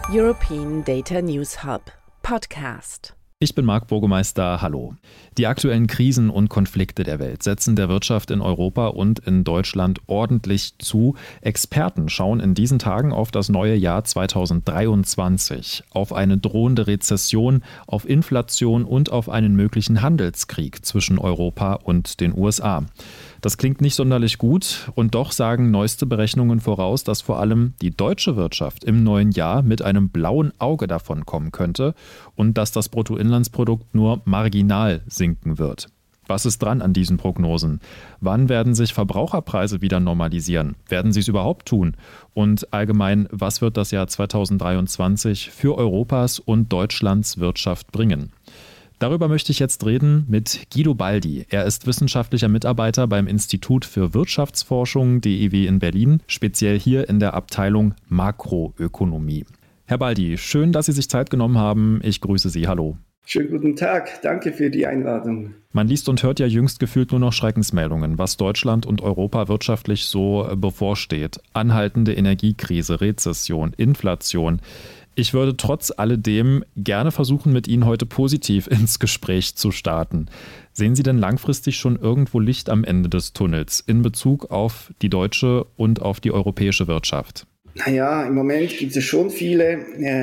European Data News Hub Podcast. Ich bin Marc Burgemeister, hallo. Die aktuellen Krisen und Konflikte der Welt setzen der Wirtschaft in Europa und in Deutschland ordentlich zu. Experten schauen in diesen Tagen auf das neue Jahr 2023, auf eine drohende Rezession, auf Inflation und auf einen möglichen Handelskrieg zwischen Europa und den USA. Das klingt nicht sonderlich gut und doch sagen neueste Berechnungen voraus, dass vor allem die deutsche Wirtschaft im neuen Jahr mit einem blauen Auge davon kommen könnte und dass das Bruttoinlandsprodukt nur marginal sinken wird. Was ist dran an diesen Prognosen? Wann werden sich Verbraucherpreise wieder normalisieren? Werden sie es überhaupt tun? Und allgemein, was wird das Jahr 2023 für Europas und Deutschlands Wirtschaft bringen? Darüber möchte ich jetzt reden mit Guido Baldi. Er ist wissenschaftlicher Mitarbeiter beim Institut für Wirtschaftsforschung DIW in Berlin, speziell hier in der Abteilung Makroökonomie. Herr Baldi, schön, dass Sie sich Zeit genommen haben. Ich grüße Sie. Hallo. Schönen guten Tag. Danke für die Einladung. Man liest und hört ja jüngst gefühlt nur noch Schreckensmeldungen, was Deutschland und Europa wirtschaftlich so bevorsteht. Anhaltende Energiekrise, Rezession, Inflation. Ich würde trotz alledem gerne versuchen, mit Ihnen heute positiv ins Gespräch zu starten. Sehen Sie denn langfristig schon irgendwo Licht am Ende des Tunnels in Bezug auf die deutsche und auf die europäische Wirtschaft? Naja, im Moment gibt es schon viele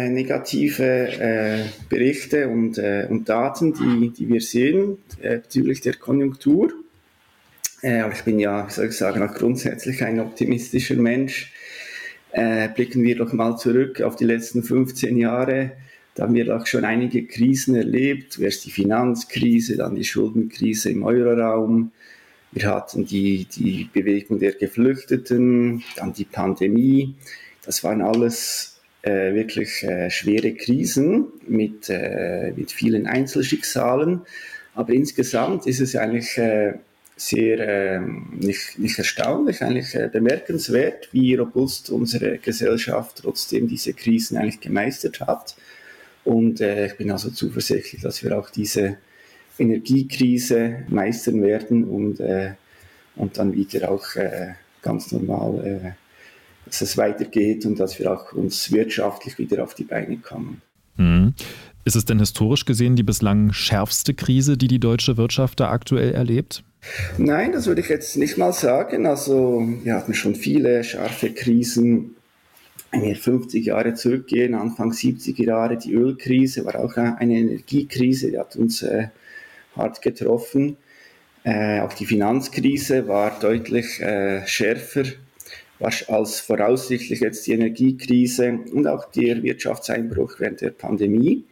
negative Berichte und Daten, die wir sehen bezüglich der Konjunktur. Aber ich bin ja, wie soll ich sagen, auch grundsätzlich ein optimistischer Mensch. Blicken wir doch mal zurück auf die letzten 15 Jahre. Da haben wir doch schon einige Krisen erlebt. Zuerst die Finanzkrise, dann die Schuldenkrise im Euroraum. Wir hatten die Bewegung der Geflüchteten, dann die Pandemie. Das waren alles wirklich schwere Krisen mit vielen Einzelschicksalen. Aber insgesamt ist es eigentlich sehr nicht erstaunlich, eigentlich bemerkenswert, wie robust unsere Gesellschaft trotzdem diese Krisen eigentlich gemeistert hat. Und ich bin also zuversichtlich, dass wir auch diese Energiekrise meistern werden und dann wieder auch ganz normal, dass es weitergeht und dass wir auch uns wirtschaftlich wieder auf die Beine kommen. Ist es denn historisch gesehen die bislang schärfste Krise, die die deutsche Wirtschaft da aktuell erlebt? Nein, das würde ich jetzt nicht mal sagen. Also wir hatten schon viele scharfe Krisen. Wenn wir 50 Jahre zurückgehen, Anfang 70er Jahre, die Ölkrise war auch eine Energiekrise, die hat uns hart getroffen. Auch die Finanzkrise war deutlich schärfer als voraussichtlich jetzt die Energiekrise und auch der Wirtschaftseinbruch während der Pandemie.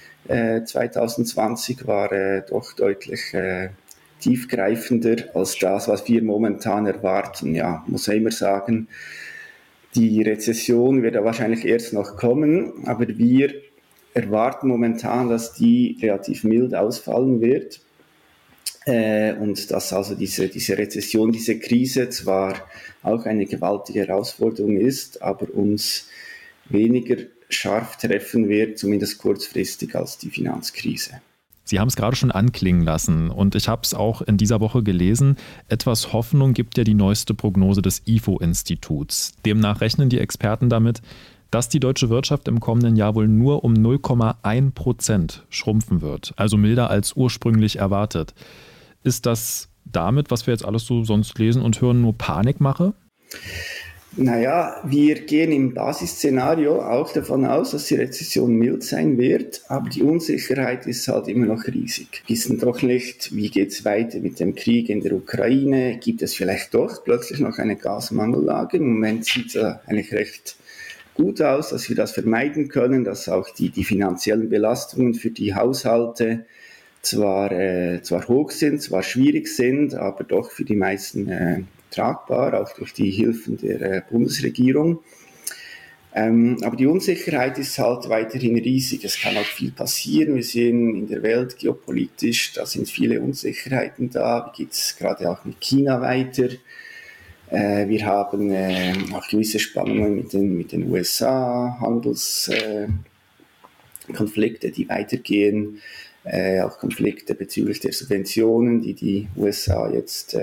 2020 war doch deutlich tiefgreifender als das, was wir momentan erwarten. Ja, muss ich immer sagen, die Rezession wird ja wahrscheinlich erst noch kommen, aber wir erwarten momentan, dass die relativ mild ausfallen wird und dass also diese Rezession, diese Krise zwar auch eine gewaltige Herausforderung ist, aber uns weniger scharf treffen wird, zumindest kurzfristig, als die Finanzkrise. Sie haben es gerade schon anklingen lassen und ich habe es auch in dieser Woche gelesen. Etwas Hoffnung gibt ja die neueste Prognose des IFO-Instituts. Demnach rechnen die Experten damit, dass die deutsche Wirtschaft im kommenden Jahr wohl nur um 0,1% schrumpfen wird, also milder als ursprünglich erwartet. Ist das damit, was wir jetzt alles so sonst lesen und hören, nur Panikmache? Naja, wir gehen im Basisszenario auch davon aus, dass die Rezession mild sein wird, aber die Unsicherheit ist halt immer noch riesig. Wir wissen doch nicht, wie geht es weiter mit dem Krieg in der Ukraine, gibt es vielleicht doch plötzlich noch eine Gasmangellage. Im Moment sieht es eigentlich recht gut aus, dass wir das vermeiden können, dass auch die finanziellen Belastungen für die Haushalte zwar hoch sind, zwar schwierig sind, aber doch für die meisten tragbar, auch durch die Hilfen der Bundesregierung. Aber die Unsicherheit ist halt weiterhin riesig. Es kann auch viel passieren. Wir sehen in der Welt geopolitisch, da sind viele Unsicherheiten da. Wie geht es gerade auch mit China weiter? Wir haben auch gewisse Spannungen mit den USA, Handelskonflikte, die weitergehen. Auch Konflikte bezüglich der Subventionen, die USA jetzt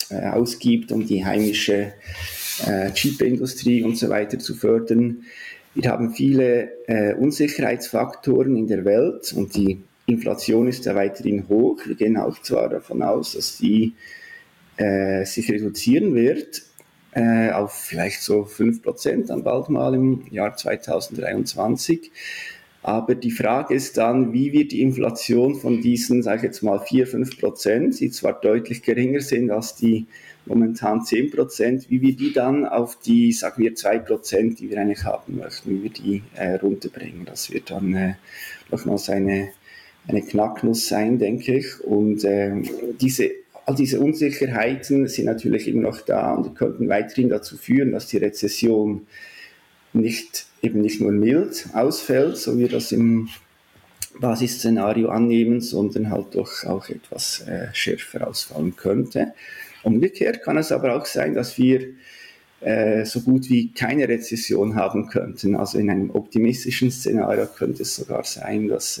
ausgibt, um die heimische Chipindustrie und so weiter zu fördern. Wir haben viele Unsicherheitsfaktoren in der Welt und die Inflation ist ja weiterhin hoch. Wir gehen auch zwar davon aus, dass die sich reduzieren wird auf vielleicht so 5% dann bald mal im Jahr 2023. Aber die Frage ist dann, wie wird die Inflation von diesen, sage ich jetzt mal, 4-5%, die zwar deutlich geringer sind als die momentan 10%, wie wir die dann auf die, sagen wir, 2%, die wir eigentlich haben möchten, wie wir die runterbringen. Das wird dann nochmals eine Knacknuss sein, denke ich. Und all diese Unsicherheiten sind natürlich immer noch da und könnten weiterhin dazu führen, dass die Rezession nicht nur mild ausfällt, so wie wir das im Basisszenario annehmen, sondern halt doch auch etwas schärfer ausfallen könnte. Umgekehrt kann es aber auch sein, dass wir so gut wie keine Rezession haben könnten. Also in einem optimistischen Szenario könnte es sogar sein, dass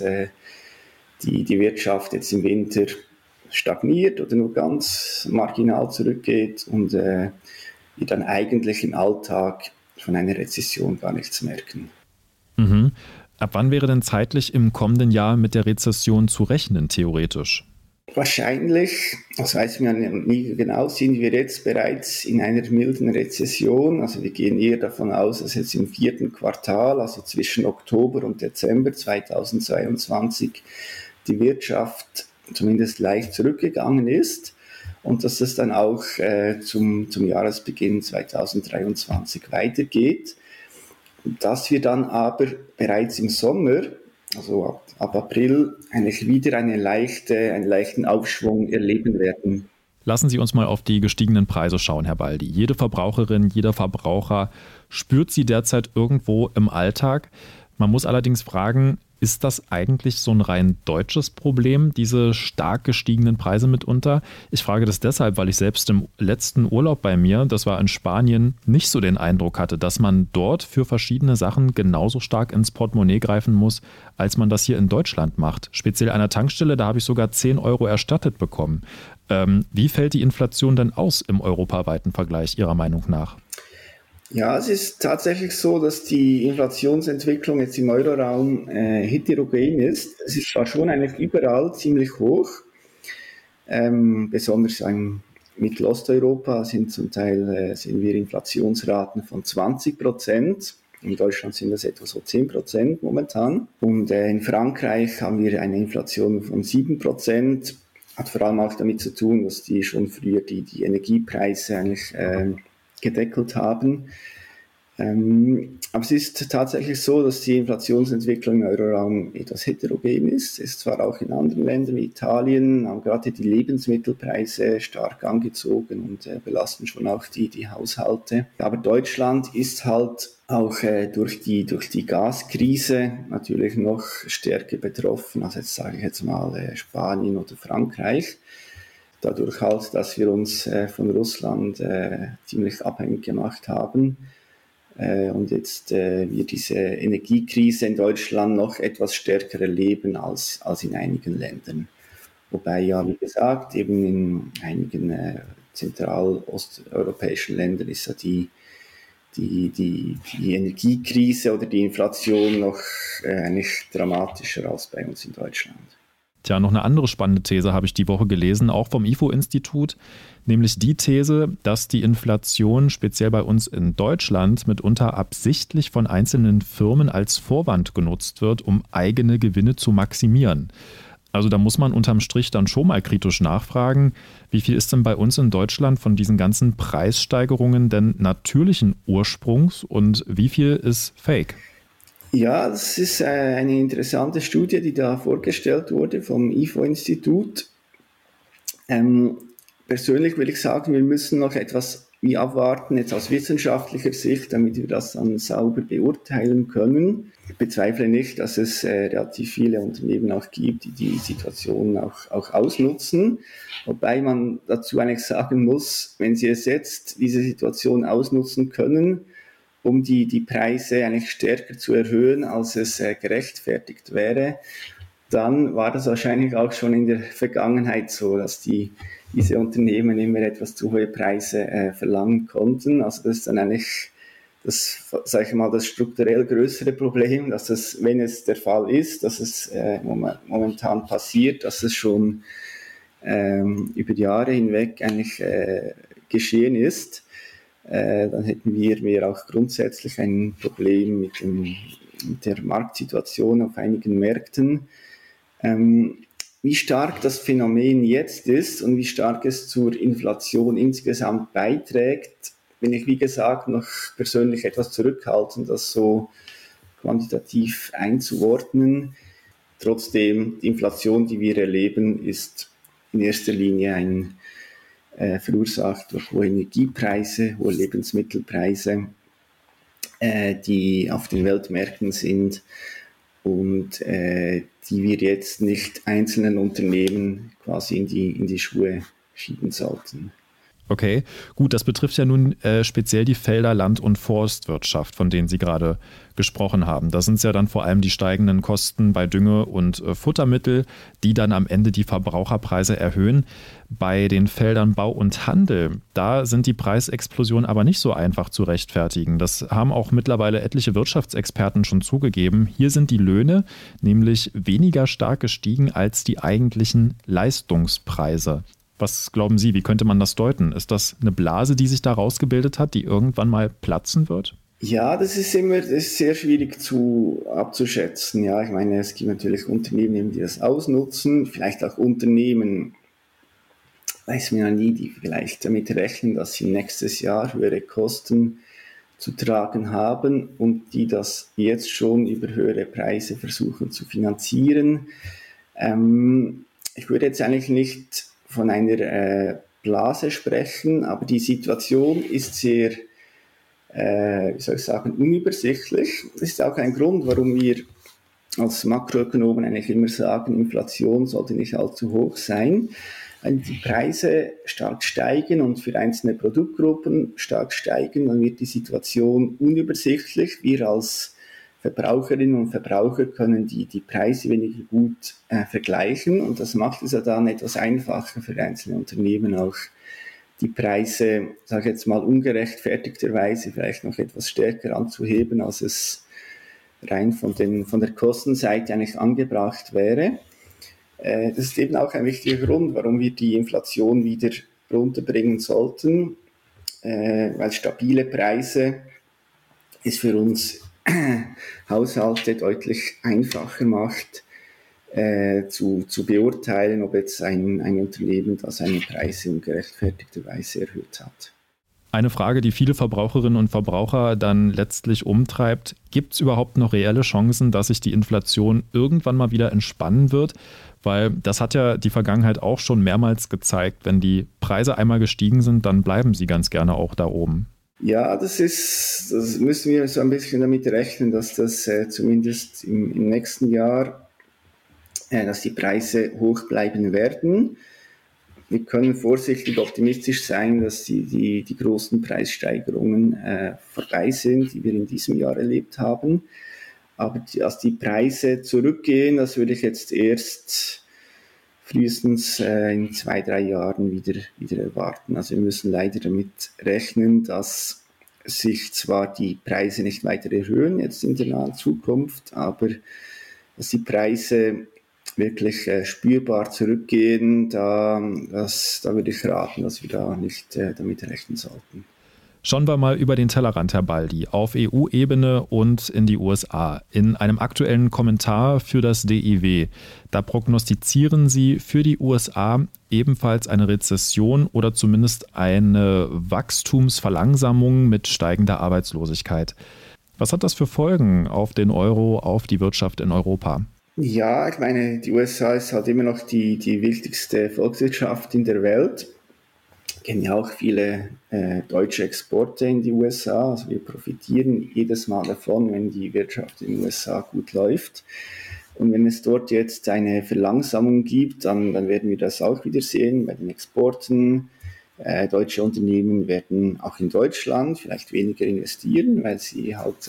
die Wirtschaft jetzt im Winter stagniert oder nur ganz marginal zurückgeht und wir dann eigentlich im Alltag von einer Rezession gar nichts merken. Mhm. Ab wann wäre denn zeitlich im kommenden Jahr mit der Rezession zu rechnen, theoretisch? Wahrscheinlich, das weiß man nie genau, sind wir jetzt bereits in einer milden Rezession. Also wir gehen eher davon aus, dass jetzt im 4. Quartal, also zwischen Oktober und Dezember 2022, die Wirtschaft zumindest leicht zurückgegangen ist und dass es dann auch zum Jahresbeginn 2023 weitergeht. Und dass wir dann aber bereits im Sommer, also ab April, eigentlich wieder einen leichten Aufschwung erleben werden. Lassen Sie uns mal auf die gestiegenen Preise schauen, Herr Baldi. Jede Verbraucherin, jeder Verbraucher spürt sie derzeit irgendwo im Alltag. Man muss allerdings fragen, ist das eigentlich so ein rein deutsches Problem, diese stark gestiegenen Preise mitunter? Ich frage das deshalb, weil ich selbst im letzten Urlaub bei mir, das war in Spanien, nicht so den Eindruck hatte, dass man dort für verschiedene Sachen genauso stark ins Portemonnaie greifen muss, als man das hier in Deutschland macht. Speziell an der Tankstelle, da habe ich sogar 10 Euro erstattet bekommen. Wie fällt die Inflation denn aus im europaweiten Vergleich Ihrer Meinung nach? Ja, es ist tatsächlich so, dass die Inflationsentwicklung jetzt im Euroraum heterogen ist. Es ist zwar schon eigentlich überall ziemlich hoch, besonders in Mittelosteuropa sind zum Teil sehen wir Inflationsraten von 20%. In Deutschland sind das etwa so 10% momentan. Und in Frankreich haben wir eine Inflation von 7%. Hat vor allem auch damit zu tun, dass die schon früher die Energiepreise eigentlich gedeckelt haben. Aber es ist tatsächlich so, dass die Inflationsentwicklung im Euroraum etwas heterogen ist. Es ist zwar auch in anderen Ländern wie Italien, haben gerade die Lebensmittelpreise stark angezogen und belasten schon auch die Haushalte. Aber Deutschland ist halt auch durch die Gaskrise natürlich noch stärker betroffen, als jetzt sage ich jetzt mal Spanien oder Frankreich. Dadurch halt, dass wir uns von Russland ziemlich abhängig gemacht haben und jetzt wir diese Energiekrise in Deutschland noch etwas stärker erleben als in einigen Ländern. Wobei ja, wie gesagt, eben in einigen zentral-osteuropäischen Ländern ist ja die Energiekrise oder die Inflation noch eigentlich dramatischer als bei uns in Deutschland. Tja, noch eine andere spannende These habe ich die Woche gelesen, auch vom IFO-Institut, nämlich die These, dass die Inflation speziell bei uns in Deutschland mitunter absichtlich von einzelnen Firmen als Vorwand genutzt wird, um eigene Gewinne zu maximieren. Also da muss man unterm Strich dann schon mal kritisch nachfragen, wie viel ist denn bei uns in Deutschland von diesen ganzen Preissteigerungen denn natürlichen Ursprungs und wie viel ist Fake? Ja, das ist eine interessante Studie, die da vorgestellt wurde vom IFO-Institut. Persönlich will ich sagen, wir müssen noch etwas abwarten, jetzt aus wissenschaftlicher Sicht, damit wir das dann sauber beurteilen können. Ich bezweifle nicht, dass es relativ viele Unternehmen auch gibt, die Situation auch ausnutzen. Wobei man dazu eigentlich sagen muss, wenn sie es jetzt diese Situation ausnutzen können, um die Preise eigentlich stärker zu erhöhen, als es gerechtfertigt wäre, dann war das wahrscheinlich auch schon in der Vergangenheit so, dass diese Unternehmen immer etwas zu hohe Preise verlangen konnten. Also das ist dann eigentlich das, sage ich mal, das strukturell größere Problem, dass es, wenn es der Fall ist, dass es momentan passiert, dass es schon über Jahre hinweg eigentlich geschehen ist, dann hätten wir auch grundsätzlich ein Problem mit der Marktsituation auf einigen Märkten. Wie stark das Phänomen jetzt ist und wie stark es zur Inflation insgesamt beiträgt, bin ich, wie gesagt, noch persönlich etwas zurückhaltend, das so quantitativ einzuordnen. Trotzdem, die Inflation, die wir erleben, ist in erster Linie verursacht durch hohe Energiepreise, hohe Lebensmittelpreise, die auf den Weltmärkten sind und die wir jetzt nicht einzelnen Unternehmen quasi in die Schuhe schieben sollten. Okay, gut, das betrifft ja nun speziell die Felder Land- und Forstwirtschaft, von denen Sie gerade gesprochen haben. Da sind es ja dann vor allem die steigenden Kosten bei Dünge und Futtermittel, die dann am Ende die Verbraucherpreise erhöhen. Bei den Feldern Bau und Handel, da sind die Preisexplosionen aber nicht so einfach zu rechtfertigen. Das haben auch mittlerweile etliche Wirtschaftsexperten schon zugegeben. Hier sind die Löhne nämlich weniger stark gestiegen als die eigentlichen Leistungspreise. Was glauben Sie, wie könnte man das deuten? Ist das eine Blase, die sich da rausgebildet hat, die irgendwann mal platzen wird? Ja, das ist sehr schwierig abzuschätzen. Ja, ich meine, es gibt natürlich Unternehmen, die das ausnutzen, vielleicht auch Unternehmen, weiß man ja nie, die vielleicht damit rechnen, dass sie nächstes Jahr höhere Kosten zu tragen haben und die das jetzt schon über höhere Preise versuchen zu finanzieren. Ich würde jetzt eigentlich nicht von einer Blase sprechen, aber die Situation ist sehr, wie soll ich sagen, unübersichtlich. Das ist auch ein Grund, warum wir als Makroökonomen eigentlich immer sagen, Inflation sollte nicht allzu hoch sein. Wenn die Preise stark steigen und für einzelne Produktgruppen stark steigen, dann wird die Situation unübersichtlich. Wir als Verbraucherinnen und Verbraucher können die Preise weniger gut vergleichen und das macht es ja dann etwas einfacher für einzelne Unternehmen auch die Preise, sage ich jetzt mal ungerechtfertigterweise, vielleicht noch etwas stärker anzuheben, als es rein von der Kostenseite eigentlich angebracht wäre. Das ist eben auch ein wichtiger Grund, warum wir die Inflation wieder runterbringen sollten, weil stabile Preise es für uns Haushalte deutlich einfacher macht, zu beurteilen, ob jetzt ein Unternehmen da seine Preise ungerechtfertigterweise erhöht hat. Eine Frage, die viele Verbraucherinnen und Verbraucher dann letztlich umtreibt: Gibt es überhaupt noch reelle Chancen, dass sich die Inflation irgendwann mal wieder entspannen wird? Weil das hat ja die Vergangenheit auch schon mehrmals gezeigt. Wenn die Preise einmal gestiegen sind, dann bleiben sie ganz gerne auch da oben. Ja, das müssen wir so ein bisschen damit rechnen, dass das zumindest im nächsten Jahr, dass die Preise hoch bleiben werden. Wir können vorsichtig optimistisch sein, dass die großen Preissteigerungen vorbei sind, die wir in diesem Jahr erlebt haben. Aber dass die Preise zurückgehen, das würde ich jetzt erst frühestens in 2-3 Jahren wieder erwarten. Also wir müssen leider damit rechnen, dass sich zwar die Preise nicht weiter erhöhen jetzt in der nahen Zukunft, aber dass die Preise wirklich spürbar zurückgehen, da würde ich raten, dass wir da nicht damit rechnen sollten. Schauen wir mal über den Tellerrand, Herr Baldi, auf EU-Ebene und in die USA. In einem aktuellen Kommentar für das DIW, da prognostizieren Sie für die USA ebenfalls eine Rezession oder zumindest eine Wachstumsverlangsamung mit steigender Arbeitslosigkeit. Was hat das für Folgen auf den Euro, auf die Wirtschaft in Europa? Ja, ich meine, die USA ist halt immer noch die wichtigste Volkswirtschaft in der Welt. Wir kennen ja auch viele deutsche Exporte in die USA. Also wir profitieren jedes Mal davon, wenn die Wirtschaft in den USA gut läuft. Und wenn es dort jetzt eine Verlangsamung gibt, dann werden wir das auch wieder sehen bei den Exporten. Deutsche Unternehmen werden auch in Deutschland vielleicht weniger investieren, weil sie halt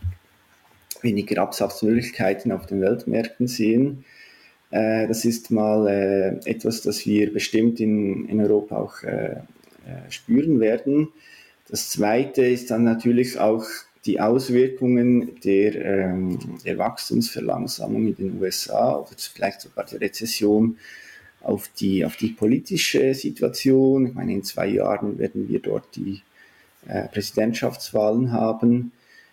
weniger Absatzmöglichkeiten auf den Weltmärkten sehen. Das ist mal etwas, das wir bestimmt in Europa auch spüren werden. Das Zweite ist dann natürlich auch die Auswirkungen der Wachstumsverlangsamung in den USA oder vielleicht sogar der Rezession auf die politische Situation. Ich meine, in 2 Jahren werden wir dort die Präsidentschaftswahlen haben,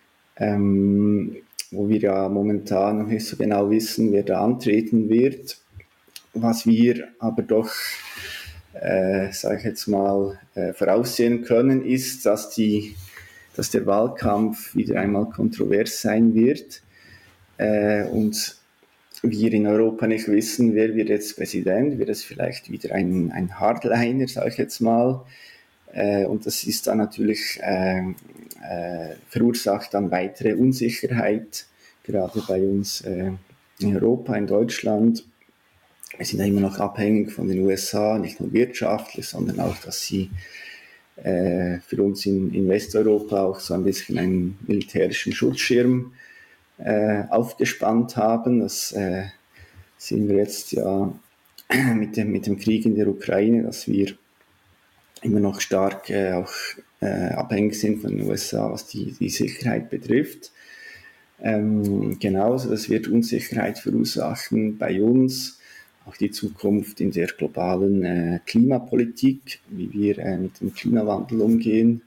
wo wir ja momentan noch nicht so genau wissen, wer da antreten wird. Was wir aber doch, sage ich jetzt mal, voraussehen können, ist, dass der Wahlkampf wieder einmal kontrovers sein wird und wir in Europa nicht wissen, wer wird jetzt Präsident, wird es vielleicht wieder ein Hardliner, sage ich jetzt mal. Und das ist dann natürlich, verursacht dann weitere Unsicherheit, gerade bei uns in Europa, in Deutschland. Wir sind ja immer noch abhängig von den USA, nicht nur wirtschaftlich, sondern auch, dass sie für uns in Westeuropa auch so ein bisschen einen militärischen Schutzschirm aufgespannt haben. Das sehen wir jetzt ja mit dem Krieg in der Ukraine, dass wir immer noch stark auch abhängig sind von den USA, was die Sicherheit betrifft. Genauso, das wird Unsicherheit verursachen bei uns, auch die Zukunft in der globalen Klimapolitik, wie wir mit dem Klimawandel umgehen.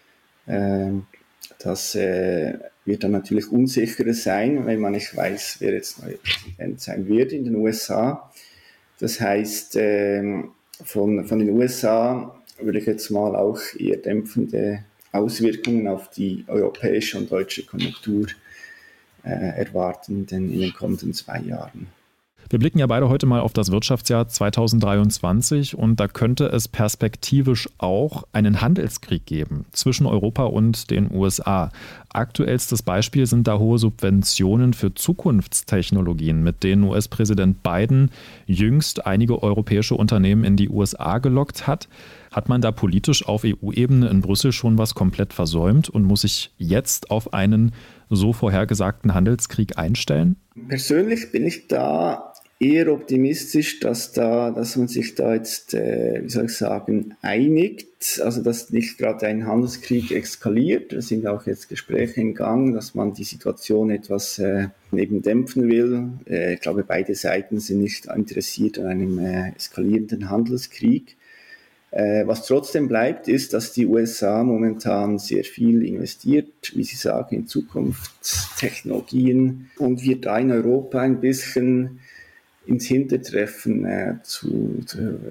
Das wird dann natürlich unsicherer sein, wenn man nicht weiß, wer jetzt neuer Präsident sein wird in den USA. Das heißt, von den USA würde ich jetzt mal auch eher dämpfende Auswirkungen auf die europäische und deutsche Konjunktur erwarten in den kommenden 2 Jahren. Wir blicken ja beide heute mal auf das Wirtschaftsjahr 2023 und da könnte es perspektivisch auch einen Handelskrieg geben zwischen Europa und den USA. Aktuellstes Beispiel sind da hohe Subventionen für Zukunftstechnologien, mit denen US-Präsident Biden jüngst einige europäische Unternehmen in die USA gelockt hat. Hat man da politisch auf EU-Ebene in Brüssel schon was komplett versäumt und muss sich jetzt auf einen so vorhergesagten Handelskrieg einstellen? Persönlich bin ich da eher optimistisch, dass man sich da jetzt, einigt, also dass nicht gerade ein Handelskrieg eskaliert. Es sind auch jetzt Gespräche in Gang, dass man die Situation etwas eben dämpfen will. Ich glaube, beide Seiten sind nicht interessiert an einem eskalierenden Handelskrieg. Was trotzdem bleibt, ist, dass die USA momentan sehr viel investiert, wie Sie sagen, in Zukunftstechnologien und wir da in Europa ein bisschen ins Hintertreffen zu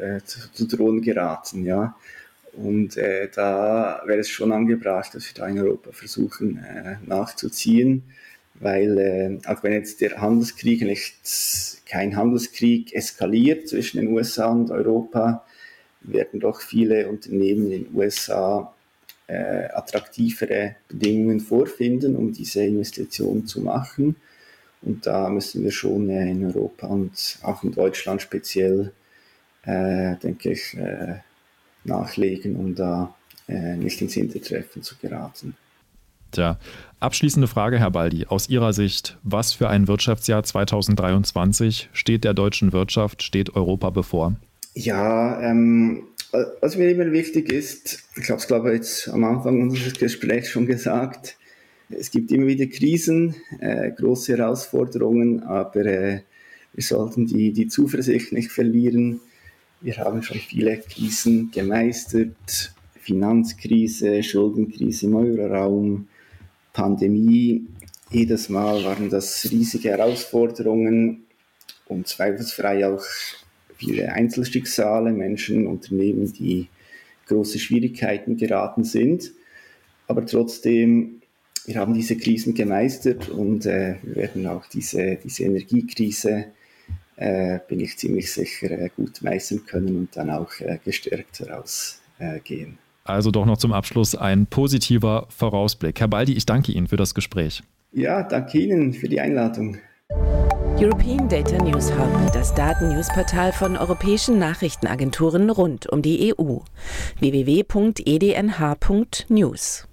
drohen geraten. Ja. Und da wäre es schon angebracht, dass wir da in Europa versuchen nachzuziehen, weil auch wenn jetzt der Handelskrieg kein Handelskrieg eskaliert zwischen den USA und Europa, werden doch viele Unternehmen in den USA attraktivere Bedingungen vorfinden, um diese Investitionen zu machen. Und da müssen wir schon in Europa und auch in Deutschland speziell, denke ich, nachlegen, um da nicht ins Hintertreffen zu geraten. Tja, abschließende Frage, Herr Baldi. Aus Ihrer Sicht, was für ein Wirtschaftsjahr 2023 steht der deutschen Wirtschaft, steht Europa bevor? Ja, was mir immer wichtig ist, ich habe es glaube ich jetzt am Anfang unseres Gesprächs schon gesagt, es gibt immer wieder Krisen, große Herausforderungen, aber wir sollten die Zuversicht nicht verlieren. Wir haben schon viele Krisen gemeistert, Finanzkrise, Schuldenkrise im Euroraum, Pandemie. Jedes Mal waren das riesige Herausforderungen und zweifelsfrei auch viele Einzelschicksale, Menschen, Unternehmen, die große Schwierigkeiten geraten sind. Aber trotzdem, wir haben diese Krisen gemeistert und wir werden auch diese Energiekrise, bin ich ziemlich sicher, gut meistern können und dann auch gestärkt herausgehen. Also doch noch zum Abschluss ein positiver Vorausblick. Herr Baldi, ich danke Ihnen für das Gespräch. Ja, danke Ihnen für die Einladung. European Data News Hub, das Daten-News-Portal von europäischen Nachrichtenagenturen rund um die EU. www.ednh.news